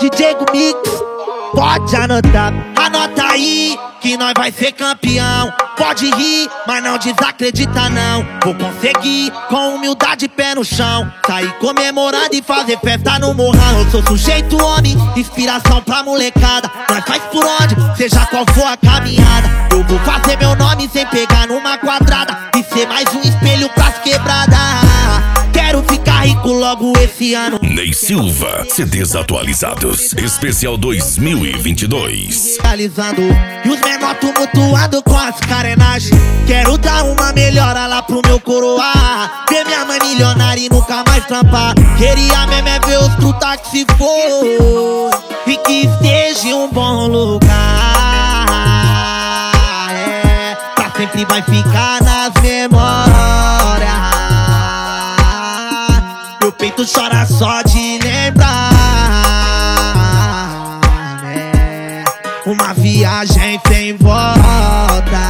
DJ Mix, pode anotar, anota aí que nós vai ser campeão. Pode rir, mas não desacredita não. Vou conseguir, com humildade, pé no chão, sair comemorando e fazer festa no morrão. Eu sou sujeito homem, inspiração pra molecada. Nós faz por onde, seja qual for a caminhada. Eu vou fazer meu nome sem pegar numa quadrada e ser mais um espelho pras quebradas. Quero ficar rico logo esse ano. Ney Silva, CDs atualizados, especial 2022. Realizando e os menor tumultuando com as carenagens. Quero dar uma melhora lá pro meu coroa, ver minha mãe milionária e nunca mais trampar. Queria mesmo é ver os truta que se for e que esteja em um bom lugar. Pra sempre vai ficar nas memórias. Meu peito chora só de lembrar, né? Uma viagem sem volta.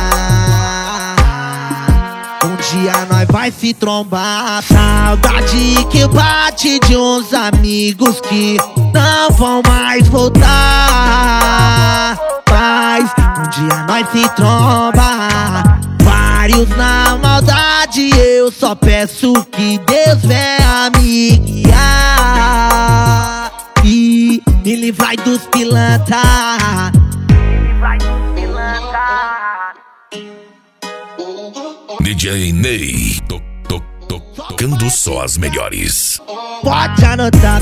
Um dia nós vai se trombar. Saudade que bate de uns amigos que não vão mais voltar. Mas um dia nós se tromba, vários na maldade. Eu só peço que Deus venha me guiar e me livrai dos pilantra. DJ Ney, tocando só as melhores. Pode anotar.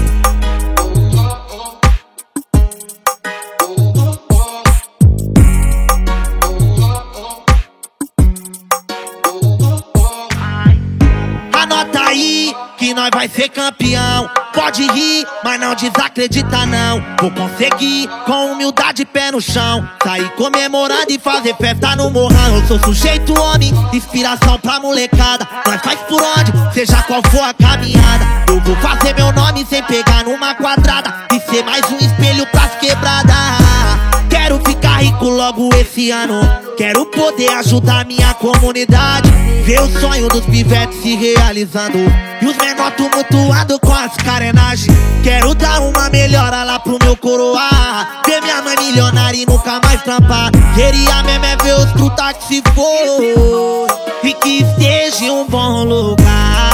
Anota aí que nós vai ser campeão. Pode rir, mas não desacredita não. Vou conseguir, com humildade, pé no chão, sair comemorando e fazer festa no morrão. Eu sou sujeito homem, inspiração pra molecada. Nós faz por onde, seja qual for a caminhada. Eu vou fazer meu nome sem pegar numa quadrada e ser mais um espelho pras quebradas. Quero ficar rico logo esse ano. Quero poder ajudar minha comunidade, ver o sonho dos pivetes se realizando e os menor tumultuando com as carenagens. Quero dar uma melhora lá pro meu coroa, ver minha mãe milionária e nunca mais trampar. Queria mesmo é ver os truta que se for e que esteja em um bom lugar.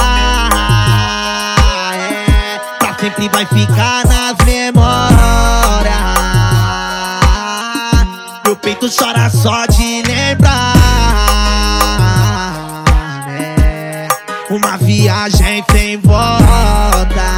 Pra sempre vai ficar nas memórias. Meu peito chora só de lembrar, né? Uma viagem sem volta.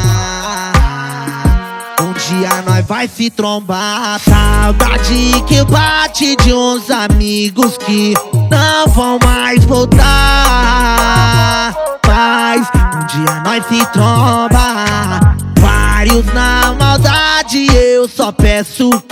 Um dia nós vai se trombar. Saudade que bate de uns amigos que não vão mais voltar. Mas um dia nós se tromba, vários na maldade. Eu só peço